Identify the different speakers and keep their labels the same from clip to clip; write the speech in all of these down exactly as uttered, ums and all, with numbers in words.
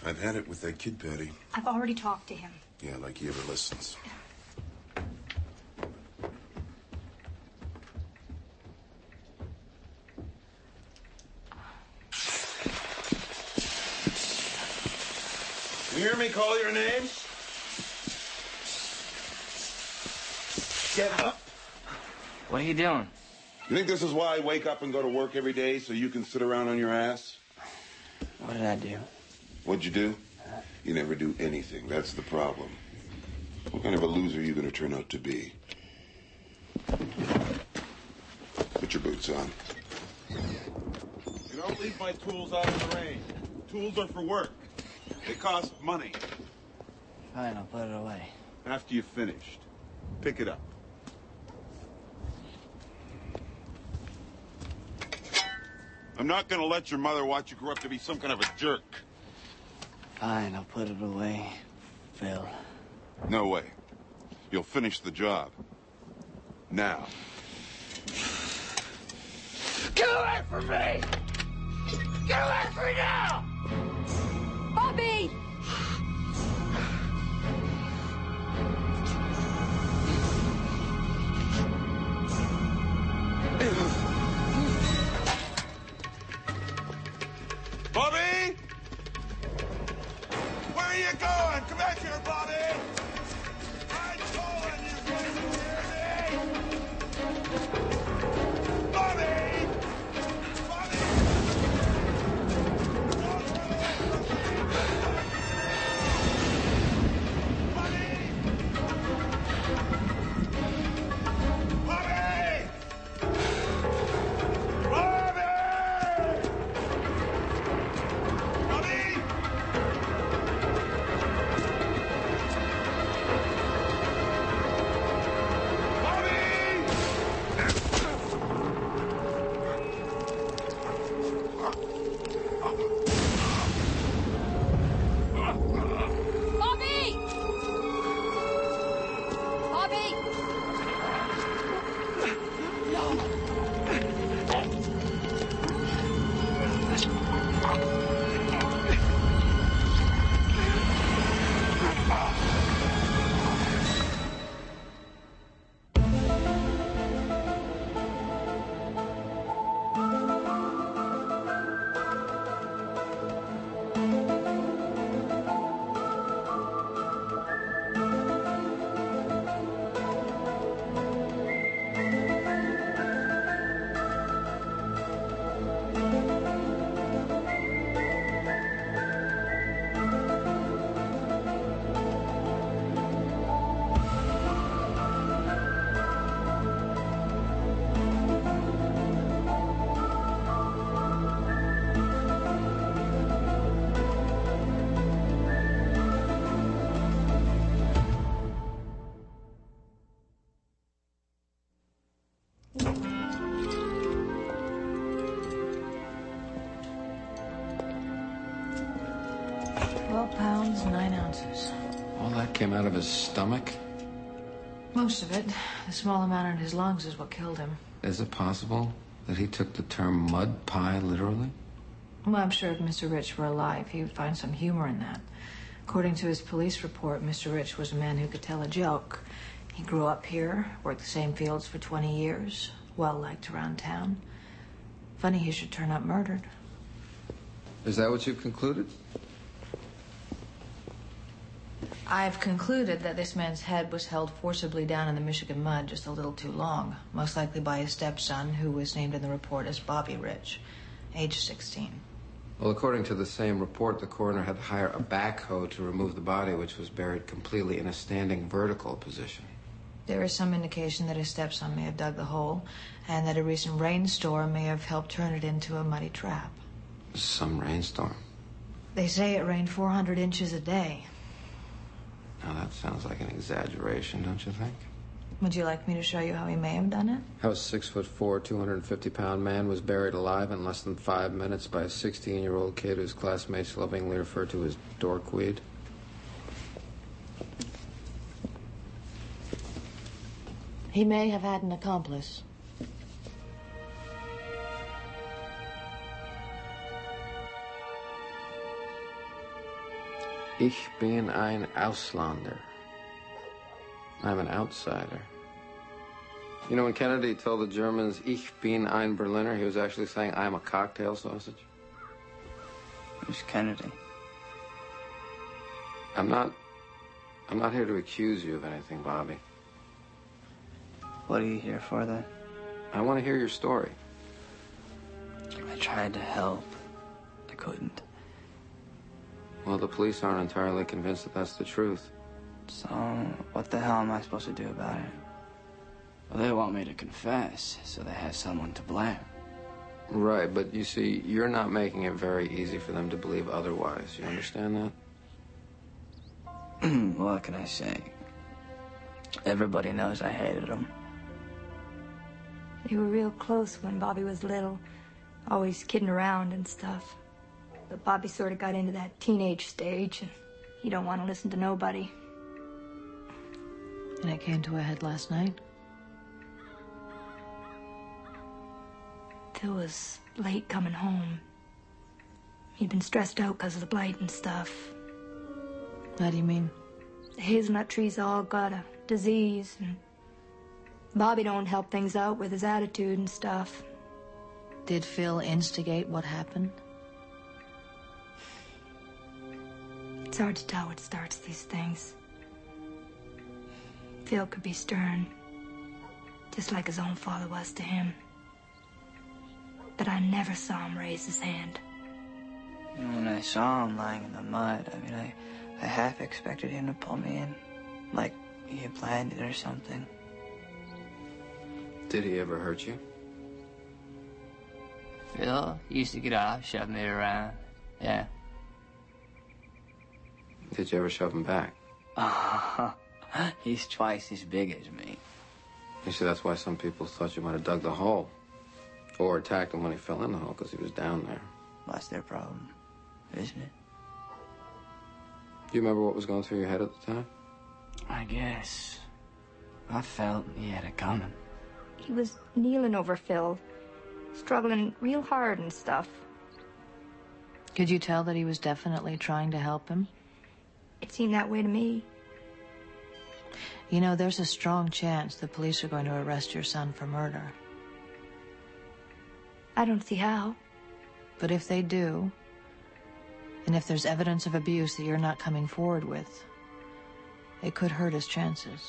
Speaker 1: I've had it with that kid, Patty.
Speaker 2: I've already talked to him.
Speaker 1: Yeah, like he ever listens. You hear me call your name? Get up.
Speaker 3: What are you doing?
Speaker 1: You think this is why I wake up and go to work every day, so you can sit around on your ass?
Speaker 3: What did I do?
Speaker 1: What'd you do? You never do anything. That's the problem. What kind of a loser are you going to turn out to be? Put your boots on. You don't leave my tools out in the rain. Tools are for work. They cost money.
Speaker 3: Fine, I'll put it away.
Speaker 1: After you've finished, pick it up. I'm not going to let your mother watch you grow up to be some kind of a jerk.
Speaker 3: Fine, I'll put it away, Phil.
Speaker 1: No way. You'll finish the job. Now.
Speaker 3: Get away from me! Get away from me now!
Speaker 2: Bobby!
Speaker 1: Bobby! Where are you going? Come back here, Bobby! I'm calling you, can you hear me? Bobby! Bobby!
Speaker 4: Twelve pounds, nine ounces.
Speaker 5: All that came out of his stomach?
Speaker 4: Most of it. The small amount in his lungs is what killed him.
Speaker 5: Is it possible that he took the term mud pie literally?
Speaker 4: Well, I'm sure if Mister Rich were alive, he would find some humor in that. According to his police report, Mister Rich was a man who could tell a joke. He grew up here, worked the same fields for twenty years, well-liked around town. Funny he should turn up murdered.
Speaker 5: Is that what you concluded?
Speaker 4: I've concluded that this man's head was held forcibly down in the Michigan mud just a little too long, most likely by his stepson, who was named in the report as Bobby Rich, age sixteen.
Speaker 5: Well, according to the same report, the coroner had to hire a backhoe to remove the body, which was buried completely in a standing vertical position.
Speaker 4: There is some indication that his stepson may have dug the hole, and that a recent rainstorm may have helped turn it into a muddy trap.
Speaker 5: Some rainstorm.
Speaker 4: They say it rained four hundred inches a day.
Speaker 5: Now, that sounds like an exaggeration, don't you think?
Speaker 4: Would you like me to show you how he may have done it?
Speaker 5: How a six foot four, two hundred fifty pound man was buried alive in less than five minutes by a sixteen-year-old kid whose classmates lovingly refer to as dorkweed.
Speaker 4: He may have had an accomplice.
Speaker 5: Ich bin ein Ausländer. I'm an outsider. You know, when Kennedy told the Germans, Ich bin ein Berliner, he was actually saying, I'm a cocktail sausage.
Speaker 6: Who's Kennedy?
Speaker 5: I'm not... I'm not here to accuse you of anything, Bobby.
Speaker 6: What are you here for, then?
Speaker 5: I want to hear your story.
Speaker 6: I tried to help. I couldn't.
Speaker 5: Well, the police aren't entirely convinced that that's the truth.
Speaker 6: So, what the hell am I supposed to do about it?
Speaker 7: Well, they want me to confess, so they have someone to blame.
Speaker 5: Right, but you see, you're not making it very easy for them to believe otherwise. You understand that?
Speaker 6: What can I say? Everybody knows I hated him.
Speaker 2: They were real close when Bobby was little, always kidding around and stuff. But Bobby sort of got into that teenage stage, and he don't want to listen to nobody.
Speaker 4: And it came to a head last night?
Speaker 2: Phil was late coming home. He'd been stressed out because of the blight and stuff.
Speaker 4: How do you mean?
Speaker 2: The hazelnut trees all got a disease, and Bobby don't help things out with his attitude and stuff.
Speaker 4: Did Phil instigate what happened?
Speaker 2: It's hard to tell what starts these things. Phil could be stern, just like his own father was to him. But I never saw him raise his hand.
Speaker 6: When I saw him lying in the mud, I mean, I, I half expected him to pull me in, like he had planned it or something.
Speaker 5: Did he ever hurt you?
Speaker 7: Phil used to get off, shove me around. Yeah.
Speaker 5: Did you ever shove him back?
Speaker 7: Oh, he's twice as big as me.
Speaker 5: You see, that's why some people thought you might have dug the hole. Or attacked him when he fell in the hole, because he was down there.
Speaker 6: That's their problem, isn't it?
Speaker 5: Do you remember what was going through your head at the time?
Speaker 7: I guess. I felt he had it coming.
Speaker 2: He was kneeling over Phil, struggling real hard and stuff.
Speaker 4: Could you tell that he was definitely trying to help him?
Speaker 2: It seemed that way to me.
Speaker 4: You know, there's a strong chance the police are going to arrest your son for murder.
Speaker 2: I don't see how.
Speaker 4: But if they do, and if there's evidence of abuse that you're not coming forward with, it could hurt his chances.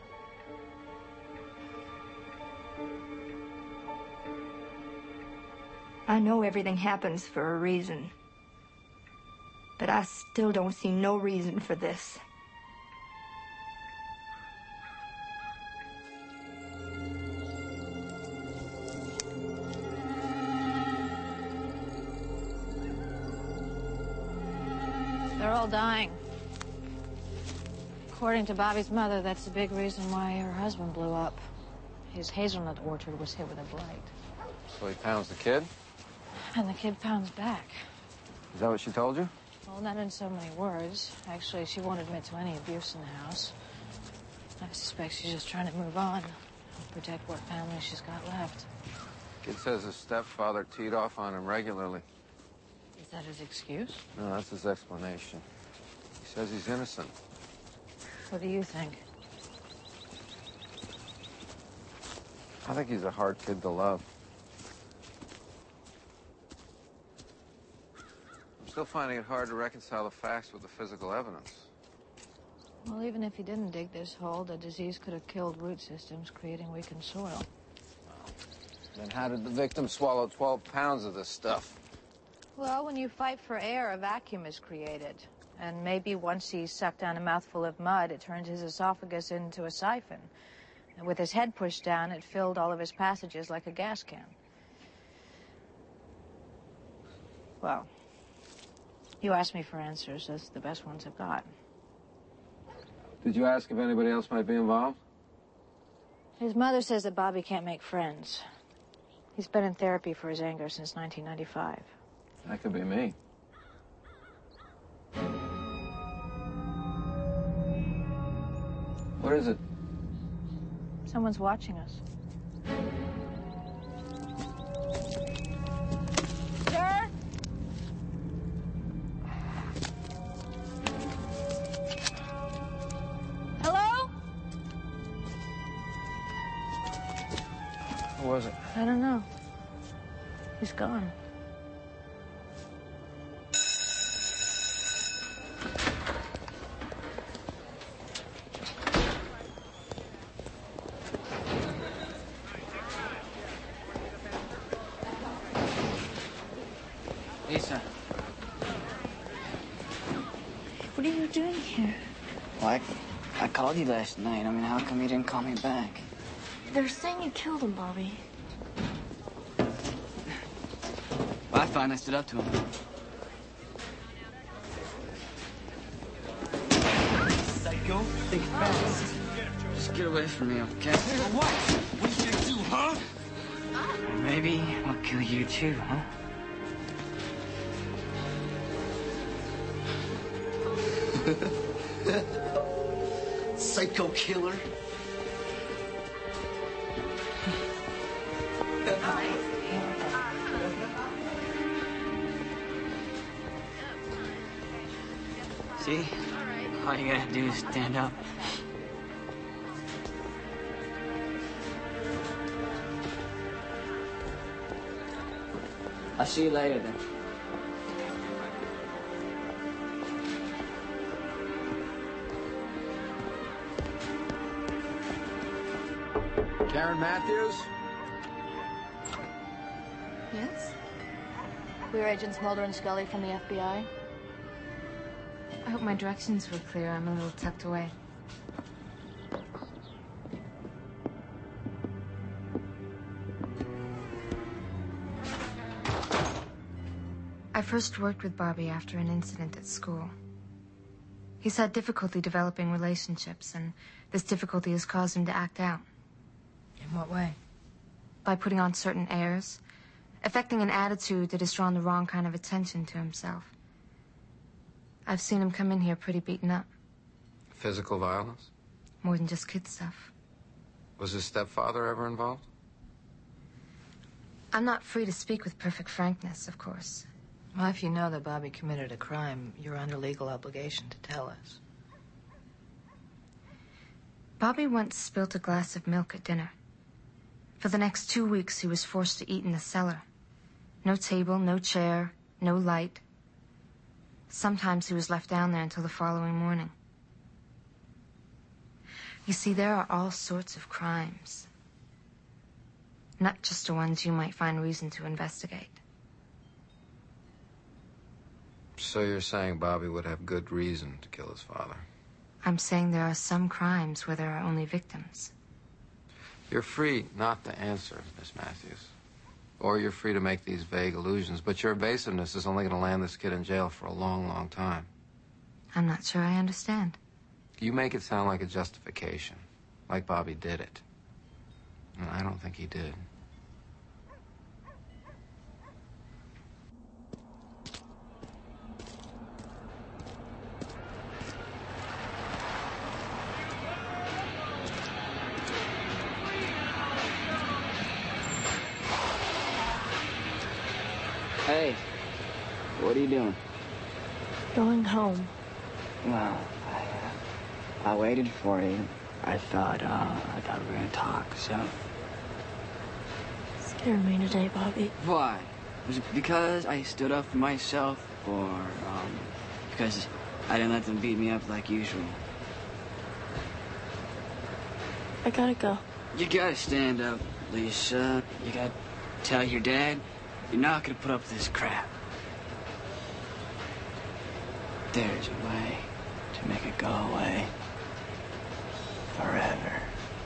Speaker 2: I know everything happens for a reason. But I still don't see no reason for this.
Speaker 4: They're all dying. According to Bobby's mother, that's the big reason why her husband blew up. His hazelnut orchard was hit with a blight.
Speaker 5: So he pounds the kid?
Speaker 4: And the kid pounds back.
Speaker 5: Is that what she told you?
Speaker 4: Well, not in so many words. Actually, she won't admit to any abuse in the house. I suspect she's just trying to move on, protect what family she's got left.
Speaker 5: Kid says his stepfather teed off on him regularly.
Speaker 4: Is that his excuse?
Speaker 5: No, that's his explanation. He says he's innocent.
Speaker 4: What do you think?
Speaker 5: I think he's a hard kid to love. I'm still finding it hard to reconcile the facts with the physical evidence.
Speaker 4: Well, even if he didn't dig this hole, the disease could have killed root systems, creating weakened soil.
Speaker 5: Then how did the victim swallow twelve pounds of this stuff?
Speaker 4: Well, when you fight for air, a vacuum is created. And maybe once he sucked down a mouthful of mud, it turned his esophagus into a siphon. And with his head pushed down, it filled all of his passages like a gas can. Well, you asked me for answers. That's the best ones I've got.
Speaker 5: Did you ask if anybody else might be involved?
Speaker 4: His mother says that Bobby can't make friends. He's been in therapy for his anger since nineteen ninety-five.
Speaker 5: That could be me. What is it?
Speaker 4: Someone's watching us. Sir?
Speaker 5: Who was it?
Speaker 4: I don't know. He's gone.
Speaker 7: Lisa.
Speaker 4: What are you doing here?
Speaker 7: Well, I, I called you last night. I mean, how come you didn't call me back?
Speaker 4: They're saying you killed him, Bobby.
Speaker 7: Well, I finally stood up to him.
Speaker 3: Psycho.
Speaker 7: Think fast. Just get away from me, okay?
Speaker 3: What? What are you gonna do, huh?
Speaker 7: Or maybe I'll kill you too, huh?
Speaker 3: Psycho killer.
Speaker 7: See? All you gotta do is stand up. I'll see you later then.
Speaker 5: Karen Matthews?
Speaker 8: Yes? We're Agents Mulder and Scully from the F B I.
Speaker 4: I hope my directions were clear. I'm a little tucked away. I first worked with Bobby after an incident at school. He's had difficulty developing relationships, and this difficulty has caused him to act out. In what way?
Speaker 2: By putting on certain airs, affecting an attitude that has drawn the wrong kind of attention to himself. I've seen him come in here pretty beaten up.
Speaker 5: Physical violence?
Speaker 2: More than just kid stuff.
Speaker 5: Was his stepfather ever involved?
Speaker 2: I'm not free to speak with perfect frankness, of course.
Speaker 4: Well, if you know that Bobby committed a crime, you're under legal obligation to tell us.
Speaker 2: Bobby once spilt a glass of milk at dinner. For the next two weeks, he was forced to eat in the cellar. No table, no chair, no light. Sometimes he was left down there until the following morning. You see, there are all sorts of crimes. Not just the ones you might find reason to investigate.
Speaker 5: So you're saying Bobby would have good reason to kill his father?
Speaker 2: I'm saying there are some crimes where there are only victims.
Speaker 5: You're free not to answer, Miss Matthews. Or you're free to make these vague allusions, but your evasiveness is only going to land this kid in jail for a long, long time.
Speaker 2: I'm not sure I understand.
Speaker 5: You make it sound like a justification, like Bobby did it. And I don't think he did.
Speaker 7: Hey, what are you doing?
Speaker 8: Going home.
Speaker 7: Well, I, uh, I waited for you. I thought, uh, I thought we were gonna talk, so.
Speaker 8: Scared me today, Bobby.
Speaker 7: Why? Was it because I stood up for myself, or, um, because I didn't let them beat me up like usual?
Speaker 8: I gotta go.
Speaker 7: You gotta stand up, Lisa. You gotta tell your dad you're not gonna put up with this crap. There's a way to make it go away forever.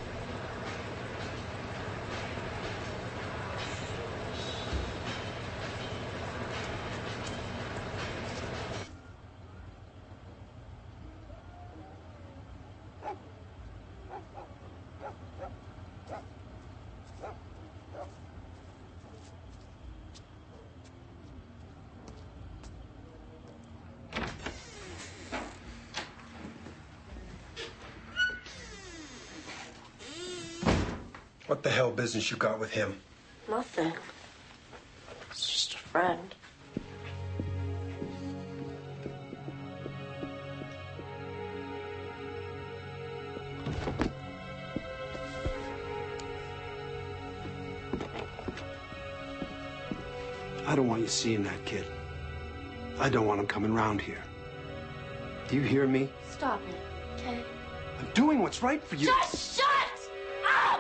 Speaker 9: What the hell business you got with him?
Speaker 8: Nothing. It's just a friend.
Speaker 9: I don't want you seeing that kid. I don't want him coming round here. Do you hear me?
Speaker 8: Stop it, okay?
Speaker 9: I'm doing what's right for you.
Speaker 8: Just shut up!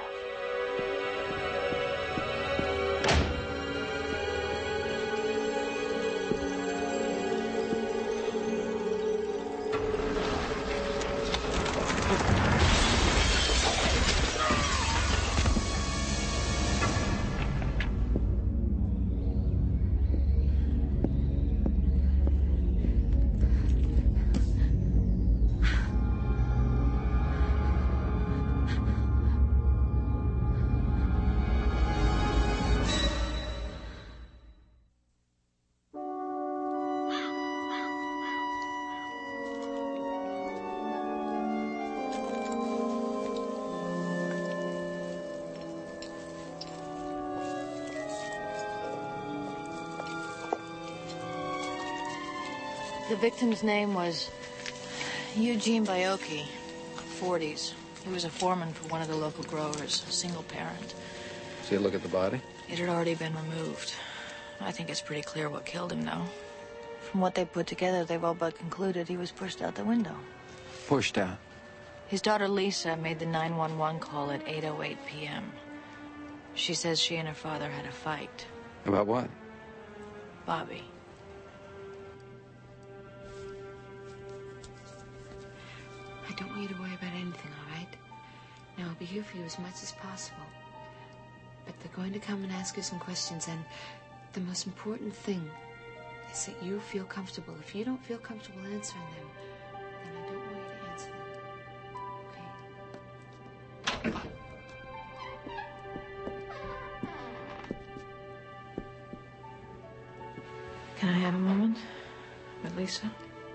Speaker 4: The victim's name was Eugene Bioki, forties. He was a foreman for one of the local growers, a single parent.
Speaker 5: See a look at the body?
Speaker 4: It had already been removed. I think it's pretty clear what killed him, though. From what they put together, they've all but concluded he was pushed out the window.
Speaker 5: Pushed out?
Speaker 4: His daughter Lisa made the nine one one call at eight oh eight p m She says she and her father had a fight.
Speaker 5: About what?
Speaker 4: Bobby.
Speaker 2: I don't want you to worry about anything, all right? Now, I'll be here for you as much as possible. But they're going to come and ask you some questions, and the most important thing is that you feel comfortable. If you don't feel comfortable answering them, then I don't want you to answer them. Okay?
Speaker 4: Can I have a moment with Lisa?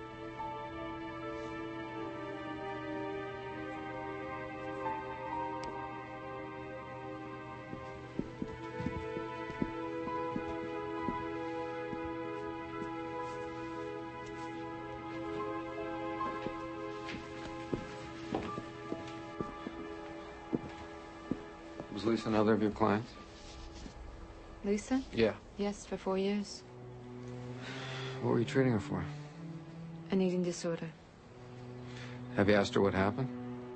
Speaker 5: Was Lisa another of your clients?
Speaker 2: Lisa?
Speaker 5: Yeah.
Speaker 2: Yes, for four years.
Speaker 5: What were you treating her for?
Speaker 2: An eating disorder.
Speaker 5: Have you asked her what happened?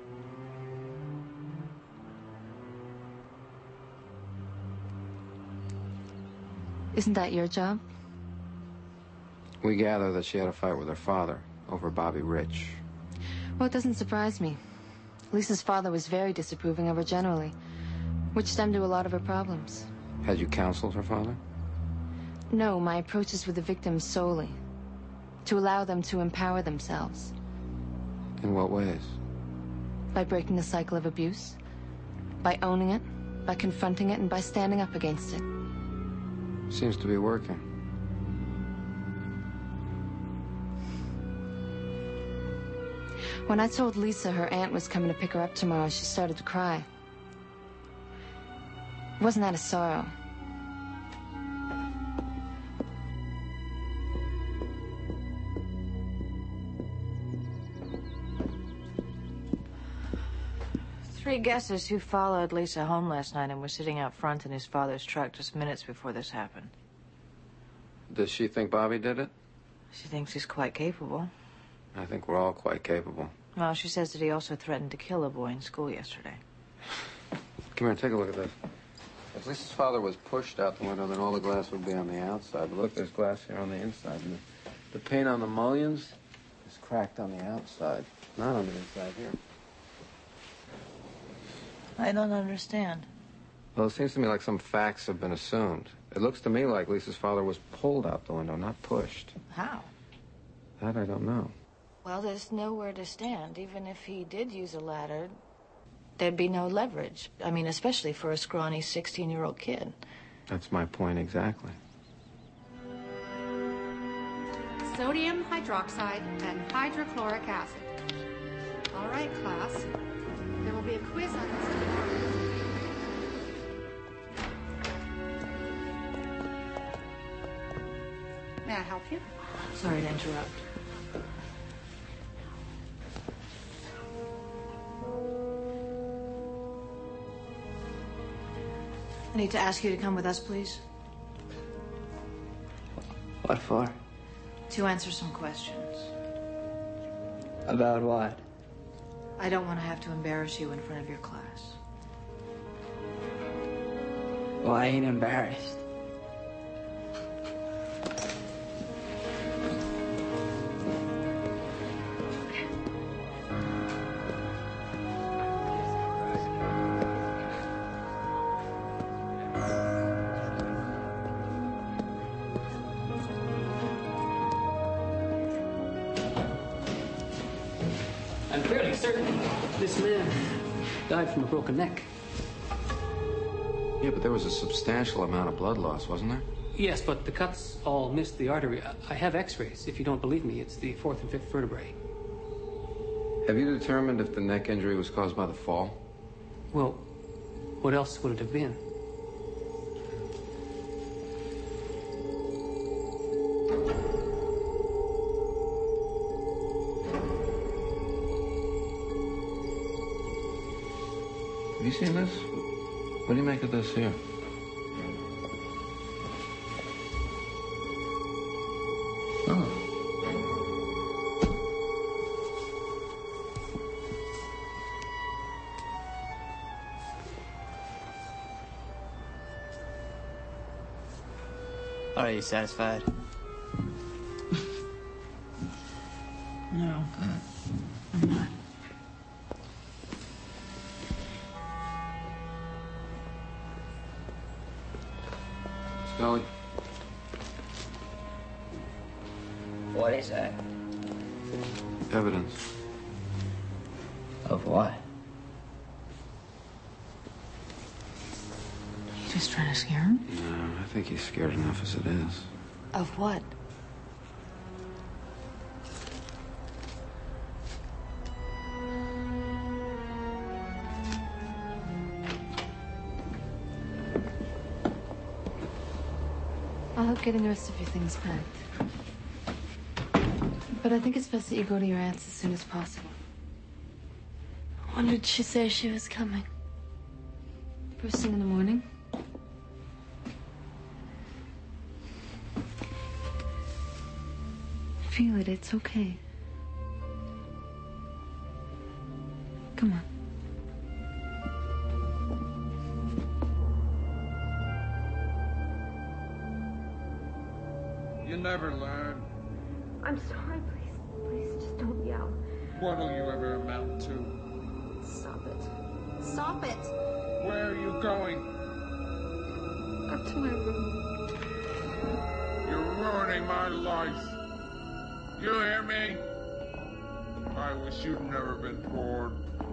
Speaker 2: Isn't that your job?
Speaker 5: We gather that she had a fight with her father over Bobby Rich.
Speaker 2: Well, it doesn't surprise me. Lisa's father was very disapproving of her generally, which stemmed to a lot of her problems.
Speaker 5: Had you counseled her father?
Speaker 2: No, my approach is with the victims solely. To allow them to empower themselves.
Speaker 5: In what ways?
Speaker 2: By breaking the cycle of abuse. By owning it. By confronting it, and by standing up against it.
Speaker 5: Seems to be working.
Speaker 2: When I told Lisa her aunt was coming to pick her up tomorrow, she started to cry. It wasn't out of sorrow.
Speaker 4: Three guesses who followed Lisa home last night and were sitting out front in his father's truck just minutes before this happened.
Speaker 5: Does she think Bobby did it?
Speaker 4: She thinks he's quite capable.
Speaker 5: I think we're all quite capable.
Speaker 4: Well, she says that he also threatened to kill a boy in school yesterday.
Speaker 5: Come here, take a look at this. If Lisa's father was pushed out the window, then all the glass would be on the outside. But look, there's glass here on the inside. And the, the paint on the mullions is cracked on the outside, not on the inside here.
Speaker 4: I don't understand.
Speaker 5: Well, it seems to me like some facts have been assumed. It looks to me like Lisa's father was pulled out the window, not pushed.
Speaker 4: How?
Speaker 5: That I don't know.
Speaker 4: Well, there's nowhere to stand. Even if he did use a ladder, there'd be no leverage. I mean, especially for a scrawny sixteen-year-old kid.
Speaker 5: That's my point exactly.
Speaker 10: Sodium hydroxide and hydrochloric acid. All right, class. There will be a quiz on this tomorrow. May I help you?
Speaker 4: Sorry to interrupt. I need to ask you to come with us, please.
Speaker 7: What for?
Speaker 4: To answer some questions.
Speaker 7: About what?
Speaker 4: I don't want to have to embarrass you in front of your class.
Speaker 7: Well, I ain't embarrassed.
Speaker 11: I'm fairly certain this man died from a broken neck.
Speaker 5: Yeah, but there was a substantial amount of blood loss, wasn't there?
Speaker 11: Yes, but the cuts all missed the artery. I have x-rays. If you don't believe me, it's the fourth and fifth vertebrae.
Speaker 5: Have you determined if the neck injury was caused by the fall?
Speaker 11: Well, what else would it have been?
Speaker 5: Have you seen this? What do you make of this here? Oh.
Speaker 6: Are you satisfied?
Speaker 4: No. I'm not.
Speaker 5: Scully.
Speaker 6: What is that?
Speaker 5: Evidence.
Speaker 6: Of what?
Speaker 4: You just trying to scare him?
Speaker 5: No, I think he's scared enough as it is.
Speaker 4: Of what?
Speaker 2: I'll help getting the rest of your things packed. But I think it's best that you go to your aunt's as soon as possible.
Speaker 8: When did she say she was coming?
Speaker 2: First thing in the morning. Feel it, it's okay. Come on.
Speaker 12: You never learn.
Speaker 13: I'm sorry, please. Please, just don't yell.
Speaker 12: What'll you ever amount to?
Speaker 13: Stop it. Stop it!
Speaker 12: Where are you going?
Speaker 13: Up to my room.
Speaker 12: You're ruining my life. You hear me? I wish you'd never been born.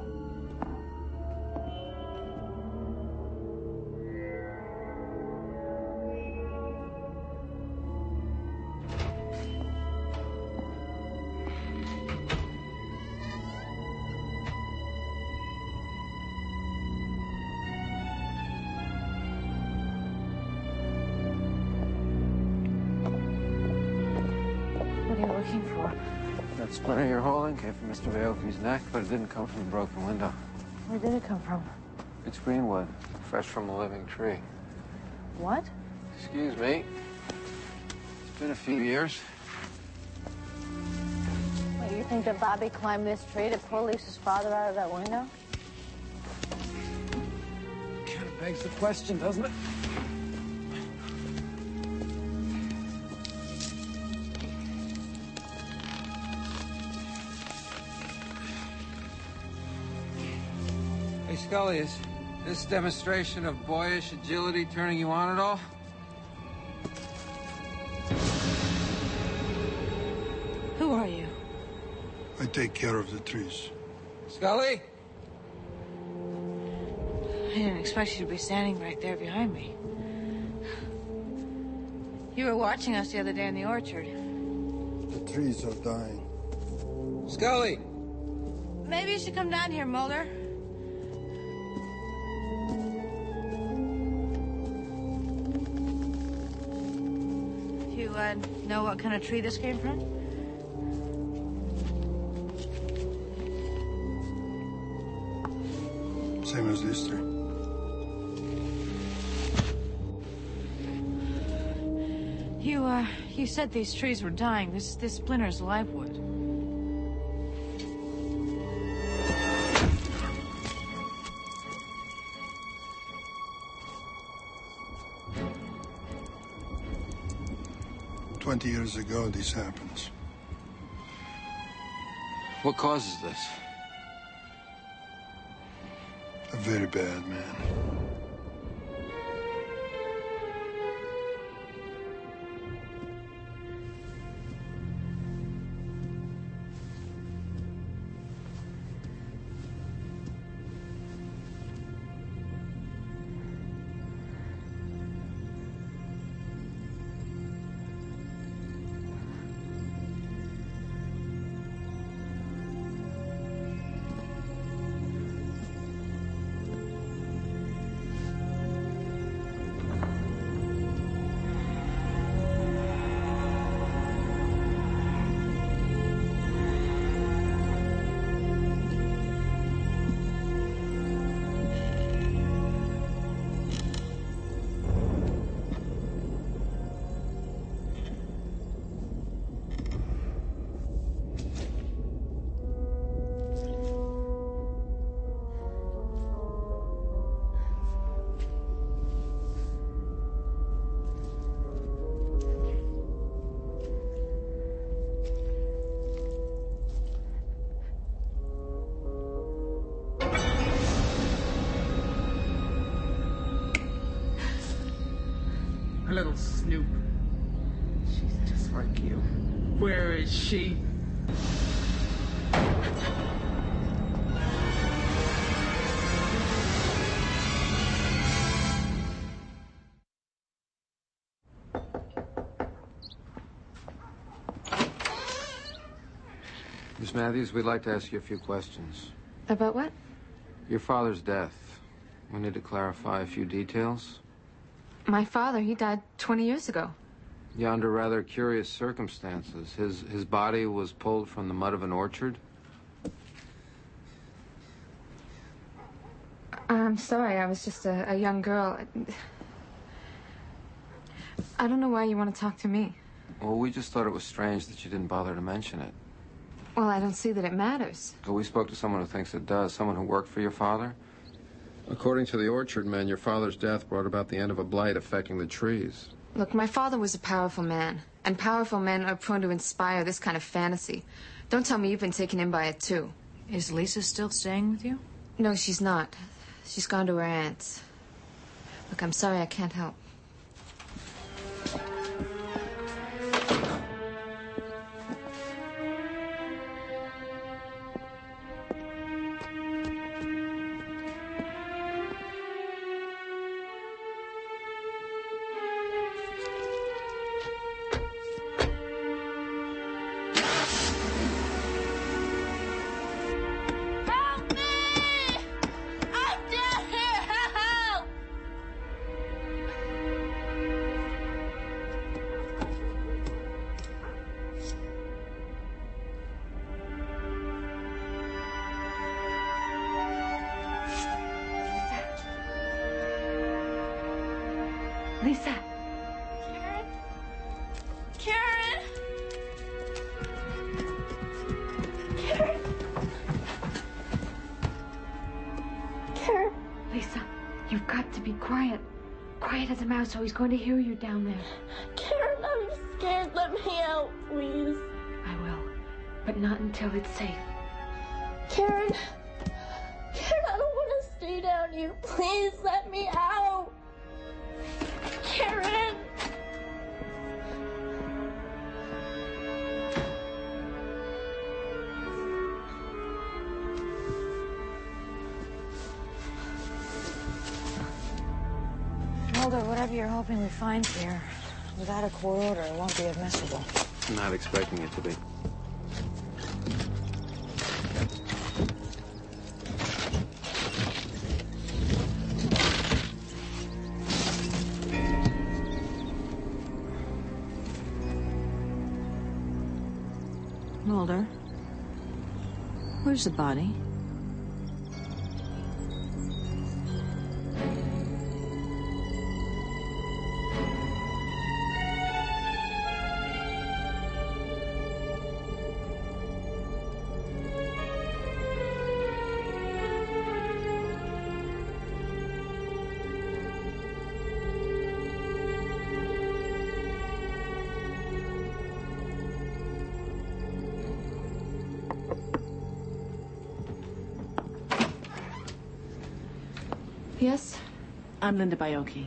Speaker 4: What are you looking for?
Speaker 5: That splinter you're holding came from Mister Aoki's neck, but it didn't come from the broken window.
Speaker 4: Where did it come from?
Speaker 5: It's greenwood, fresh from a living tree.
Speaker 4: What?
Speaker 5: Excuse me. It's been a few years.
Speaker 4: What, you think that Bobby climbed this tree to pull Lisa's father out of that window?
Speaker 5: Kind of begs the question, doesn't it? Hey, Scully, is this demonstration of boyish agility turning you on at all?
Speaker 4: Who are you?
Speaker 9: I take care of the trees.
Speaker 5: Scully?
Speaker 4: I didn't expect you to be standing right there behind me. You were watching us the other day in the orchard.
Speaker 9: The trees are dying.
Speaker 5: Scully!
Speaker 4: Maybe you should come down here, Mulder. You, uh, know what kind of tree this came from?
Speaker 9: Same as this tree.
Speaker 4: You, uh, you said these trees were dying. This, this splinter's live wood.
Speaker 14: Twenty years ago, this happens.
Speaker 5: What causes this?
Speaker 14: A very bad man.
Speaker 12: Little Snoop. She's just like you. Where is she?
Speaker 5: Miss Matthews, we'd like to ask you a few questions.
Speaker 2: About what?
Speaker 5: Your father's death. We need to clarify a few details.
Speaker 2: My father, he died twenty years ago.
Speaker 5: Yeah, under rather curious circumstances. His his body was pulled from the mud of an orchard.
Speaker 2: I'm sorry, I was just a, a young girl. I don't know why you want to talk to me.
Speaker 5: Well, we just thought it was strange that you didn't bother to mention it.
Speaker 2: Well, I don't see that it matters.
Speaker 5: So we spoke to someone who thinks it does, someone who worked for your father. According to the orchard men, your father's death brought about the end of a blight affecting the trees.
Speaker 2: Look, my father was a powerful man, and powerful men are prone to inspire this kind of fantasy. Don't tell me you've been taken in by it, too.
Speaker 4: Is Lisa still staying with you?
Speaker 2: No, she's not. She's gone to her aunt's. Look, I'm sorry I can't help. Lisa.
Speaker 13: Karen? Karen? Karen? Karen?
Speaker 15: Lisa, you've got to be quiet. Quiet as a mouse or he's going to hear you down there.
Speaker 13: Karen, I'm scared. Let me out, please.
Speaker 15: I will, but not until it's safe.
Speaker 13: Karen? Karen, I don't want to stay down here. Please let me out. Karen!
Speaker 4: Mulder, whatever you're hoping we find here, without a court order, it won't be admissible.
Speaker 5: I'm not expecting it to be.
Speaker 4: Mulder, where's the body?
Speaker 2: Yes?
Speaker 16: I'm Linda Baiocchi.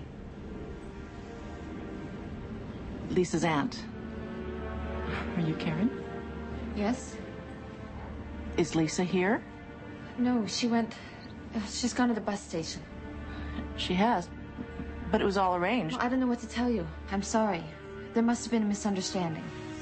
Speaker 16: Lisa's aunt. Are you Karen?
Speaker 2: Yes?
Speaker 16: Is Lisa here?
Speaker 2: No, she went... uh, She's gone to the bus station.
Speaker 16: She has. But it was all arranged.
Speaker 2: Well, I don't know what to tell you. I'm sorry. There must have been a misunderstanding.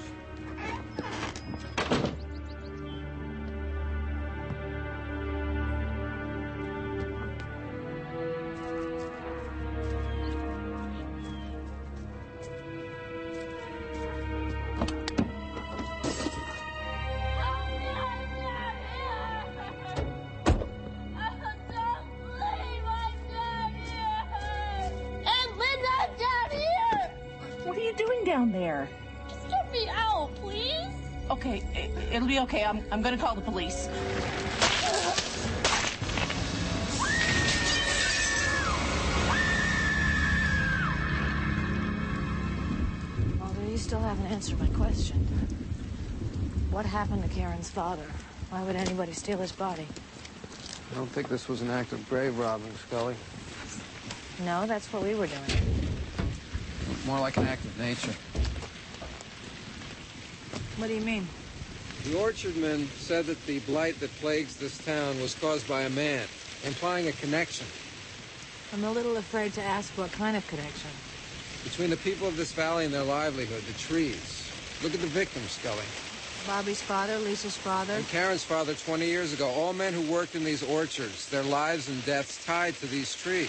Speaker 16: It'll be okay. I'm, I'm going to call the police.
Speaker 4: Mulder, you still haven't answered my question. What happened to Karen's father? Why would anybody steal his body?
Speaker 5: I don't think this was an act of grave robbing, Scully.
Speaker 4: No, that's what we were doing.
Speaker 5: More like an act of nature.
Speaker 4: What do you mean?
Speaker 5: The orchardman said that the blight that plagues this town was caused by a man, implying a connection.
Speaker 4: I'm a little afraid to ask what kind of connection.
Speaker 5: Between the people of this valley and their livelihood, the trees. Look at the victims, Scully.
Speaker 4: Bobby's father, Lisa's father.
Speaker 5: And Karen's father twenty years ago. All men who worked in these orchards, their lives and deaths tied to these trees.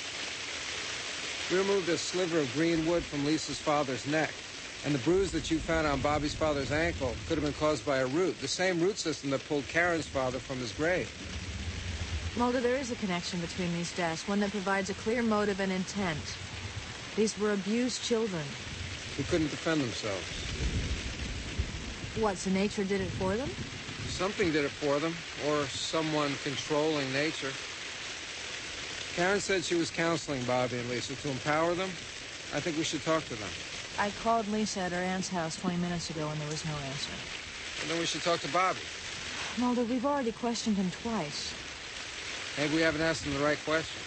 Speaker 5: We removed a sliver of green wood from Lisa's father's neck. And the bruise that you found on Bobby's father's ankle could have been caused by a root, the same root system that pulled Karen's father from his grave.
Speaker 4: Mulder, there is a connection between these deaths, one that provides a clear motive and intent. These were abused children.
Speaker 5: Who couldn't defend themselves.
Speaker 4: What, so nature did it for them?
Speaker 5: Something did it for them, or someone controlling nature. Karen said she was counseling Bobby and Lisa to empower them. I think we should talk to them.
Speaker 4: I called Lisa at her aunt's house twenty minutes ago and there was no answer.
Speaker 5: And then we should talk to Bobby.
Speaker 4: Mulder, we've already questioned him twice.
Speaker 5: Maybe we haven't asked him the right question.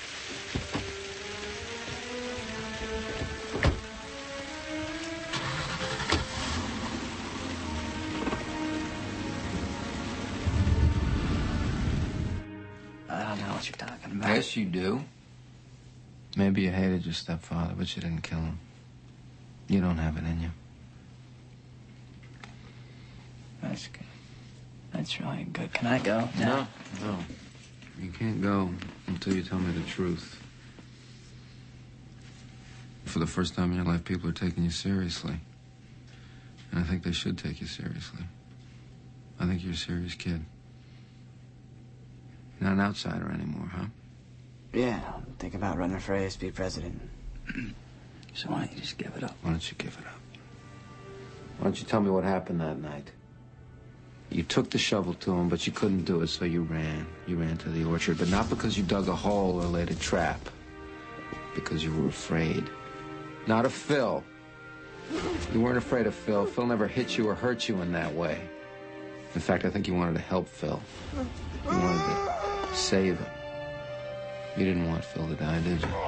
Speaker 6: I don't know what you're talking about.
Speaker 5: Yes, you do. Maybe you hated your stepfather, but you didn't kill him. You don't have it in you.
Speaker 6: That's good. That's really good. Can I go now?
Speaker 5: No, no. You can't go until you tell me the truth. For the first time in your life, people are taking you seriously. And I think they should take you seriously. I think you're a serious kid. You're not an outsider anymore, huh?
Speaker 6: Yeah, I'll think about running for A S B president. So why don't you just give it up?
Speaker 5: Why don't you give it up? Why don't you tell me what happened that night? You took the shovel to him, but you couldn't do it, so you ran. You ran to the orchard, but not because you dug a hole or laid a trap. Because you were afraid. Not of Phil. You weren't afraid of Phil. Phil never hit you or hurt you in that way. In fact, I think you wanted to help Phil. You wanted to save him. You didn't want Phil to die, did you?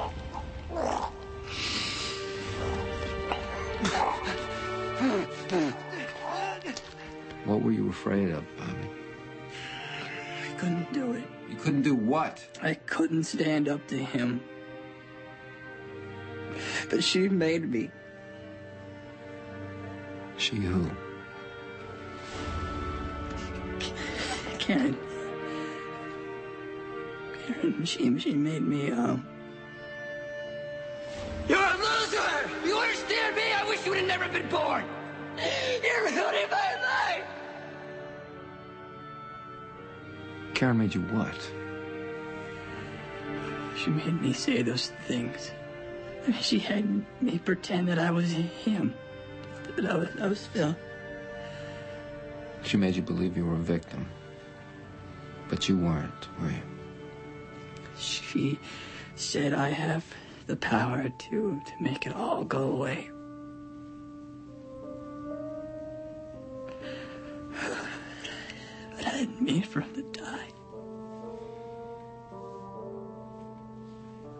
Speaker 5: What were you afraid of, Bobby?
Speaker 6: I couldn't do it.
Speaker 5: You couldn't do what?
Speaker 6: I couldn't stand up to him. But she made me.
Speaker 5: She who?
Speaker 6: Karen. Karen, she, she made me, um...
Speaker 3: You're a loser! You understand me? I wish you would have never been born! You're ruining my life!
Speaker 5: Karen made you what?
Speaker 6: She made me say those things. She had me pretend that I was him. That I was, I was Phil.
Speaker 5: She made you believe you were a victim. But you weren't, were you?
Speaker 6: She said I have the power to, to make it all go away. But I didn't mean for him to die.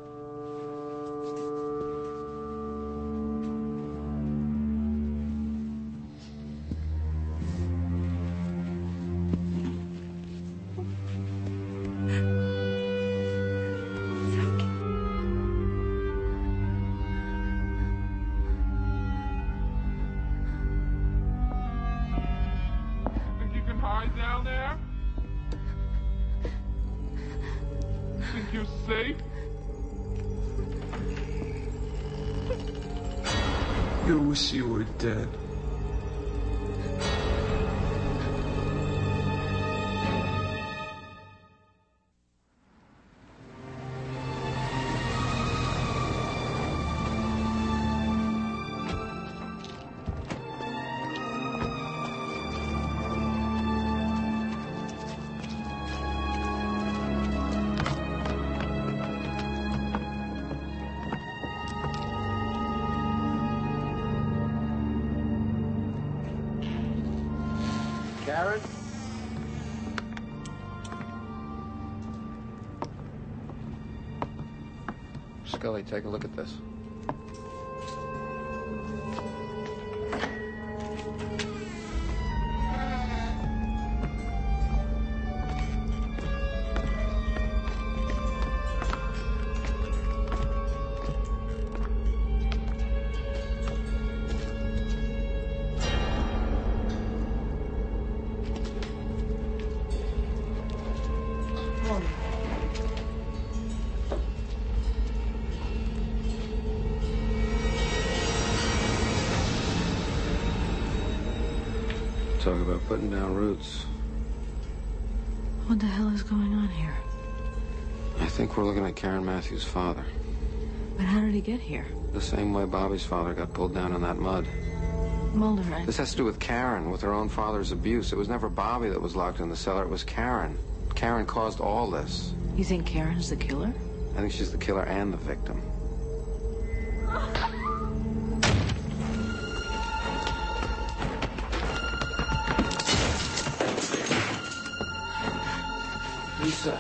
Speaker 12: you safe? You wish you were dead.
Speaker 5: Karen? Scully, take a look at this. Talk about putting down roots.
Speaker 4: What the hell is going on here?
Speaker 5: I think we're looking at Karen Matthews' father.
Speaker 4: But how did he get here?
Speaker 5: The same way Bobby's father got pulled down in that mud.
Speaker 4: Mulder, I...
Speaker 5: This has to do with Karen, with her own father's abuse. It was never Bobby that was locked in the cellar. It was Karen. Karen caused all this.
Speaker 4: You think Karen's the killer?
Speaker 5: I think she's the killer and the victim. Lisa.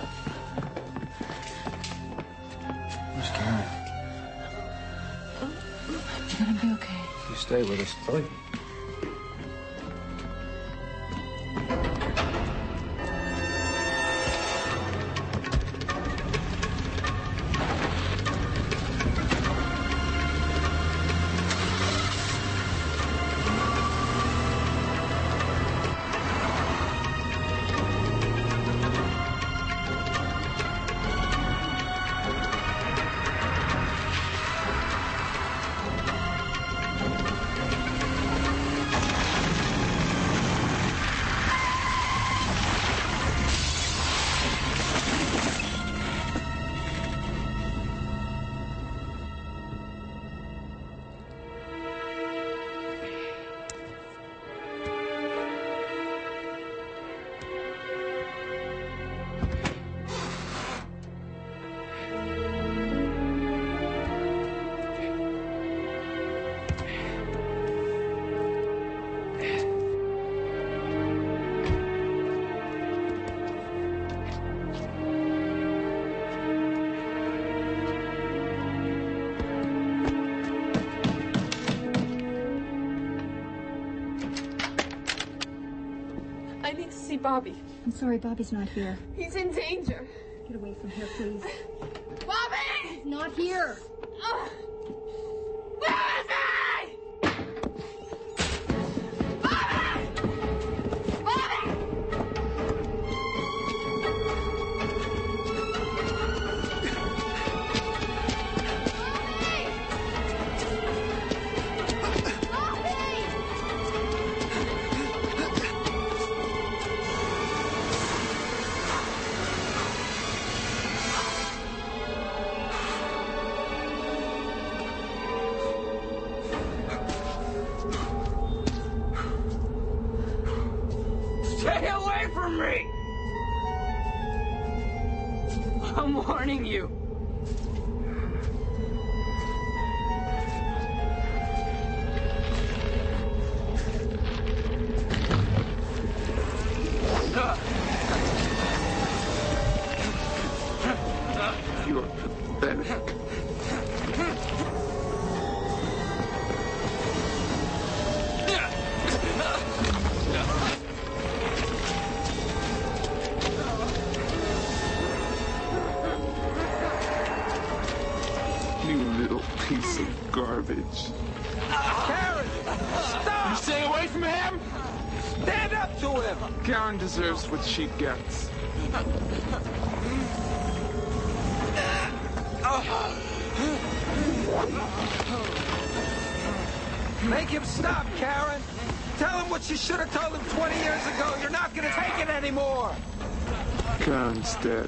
Speaker 5: Where's Karen?
Speaker 4: She's gonna be okay.
Speaker 5: You stay with us, Billy.
Speaker 17: I need to see Bobby.
Speaker 15: I'm sorry, Bobby's not here.
Speaker 17: He's in danger.
Speaker 15: Get away from here, please.
Speaker 17: Bobby!
Speaker 15: He's not here.
Speaker 17: Uh, where is he? Bobby! Bobby! Stay away from me! I'm warning you.
Speaker 12: You're pathetic. You little piece of garbage.
Speaker 3: Karen! Stop!
Speaker 12: You stay away from him?
Speaker 3: Stand up to him!
Speaker 12: Karen deserves what she gets.
Speaker 18: Make him stop, Karen. Tell him what you should have told him twenty years ago. You're not going to take it anymore.
Speaker 14: Karen's dead.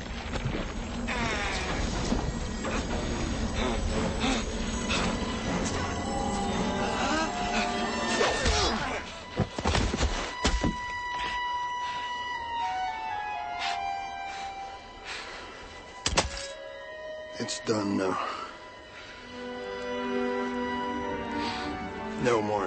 Speaker 14: It's done now. No more.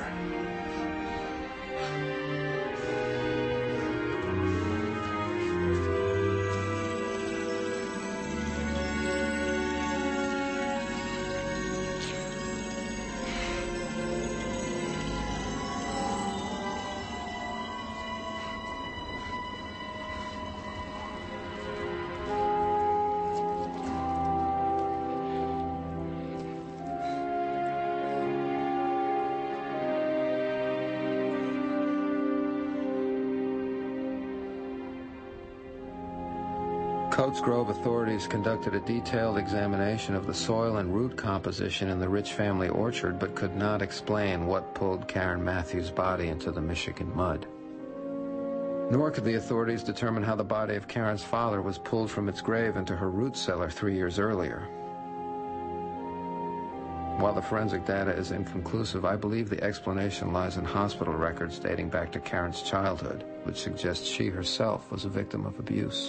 Speaker 5: Coates Grove authorities conducted a detailed examination of the soil and root composition in the Rich family orchard, but could not explain what pulled Karen Matthews' body into the Michigan mud. Nor could the authorities determine how the body of Karen's father was pulled from its grave into her root cellar three years earlier. While the forensic data is inconclusive, I believe the explanation lies in hospital records dating back to Karen's childhood, which suggests she herself was a victim of abuse.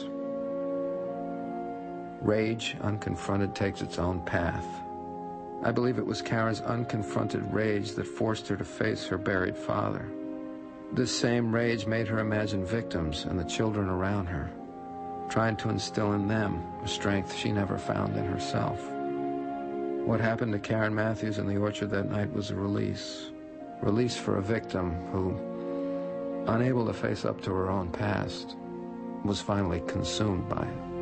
Speaker 5: Rage, unconfronted, takes its own path. I believe it was Karen's unconfronted rage that forced her to face her buried father. This same rage made her imagine victims and the children around her, trying to instill in them a strength she never found in herself. What happened to Karen Matthews in the orchard that night was a release. Release for a victim who, unable to face up to her own past, was finally consumed by it.